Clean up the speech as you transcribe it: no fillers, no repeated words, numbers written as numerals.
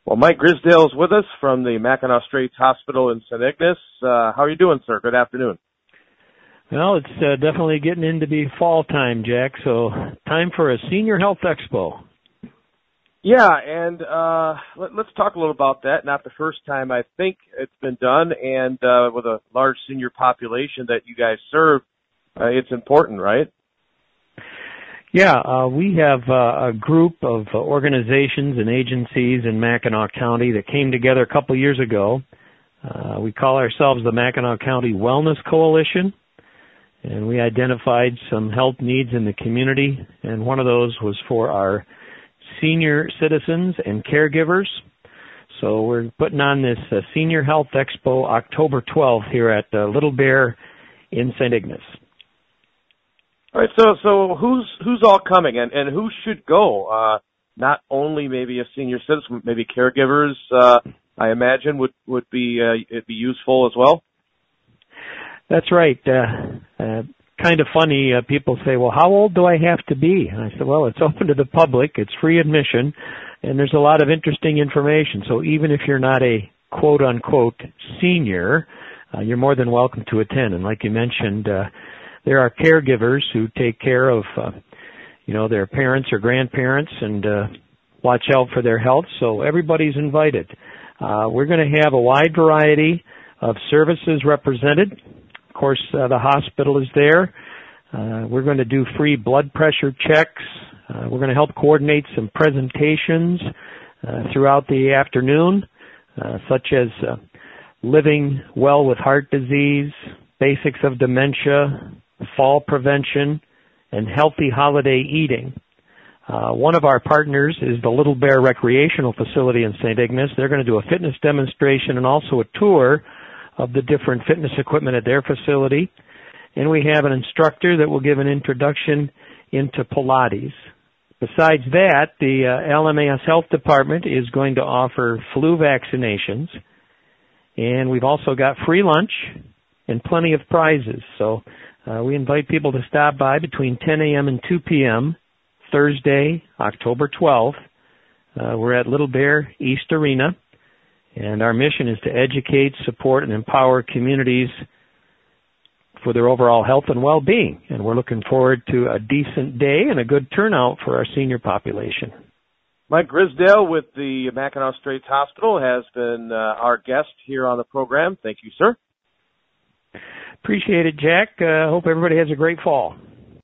Well, Mike Grisdale is with us from the Mackinac Straits Hospital in St. Ignace. How are you doing, sir? Good afternoon. Well, it's definitely getting into be fall time, Jack, so time for a Senior Health Expo. Yeah, and let's talk a little about that. Not the first time I think it's been done, and with a large senior population that you guys serve, it's important, right? Yeah, we have a group of organizations and agencies in Mackinac County that came together a couple years ago. We call ourselves the Mackinac County Wellness Coalition, and we identified some health needs in the community, and one of those was for our senior citizens and caregivers. So we're putting on this Senior Health Expo October 12th here at Little Bear in St. Ignace. All right, so who's all coming, and who should go? Not only maybe a senior citizen, maybe caregivers. I imagine would be it'd be useful as well. That's right. Kind of funny. People say, "Well, how old do I have to be?" And I said, "Well, it's open to the public. It's free admission, and there's a lot of interesting information. So even if you're not a quote unquote senior, you're more than welcome to attend." And like you mentioned. There are caregivers who take care of, their parents or grandparents and watch out for their health. So everybody's invited. We're going to have a wide variety of services represented. Of course, the hospital is there. We're going to do free blood pressure checks. We're going to help coordinate some presentations throughout the afternoon, such as living well with heart disease, basics of dementia, fall prevention, and healthy holiday eating. One of our partners is the Little Bear Recreational Facility in St. Ignace. They're going to do a fitness demonstration and also a tour of the different fitness equipment at their facility. And we have an instructor that will give an introduction into Pilates. Besides that, the LMAS Health Department is going to offer flu vaccinations. And we've also got free lunch and plenty of prizes. So we invite people to stop by between 10 a.m. and 2 p.m. Thursday, October 12th. We're at Little Bear East Arena, and our mission is to educate, support, and empower communities for their overall health and well-being. And we're looking forward to a decent day and a good turnout for our senior population. Mike Grisdale with the Mackinac Straits Hospital has been our guest here on the program. Thank you, sir. Appreciate it, Jack. Hope everybody has a great fall.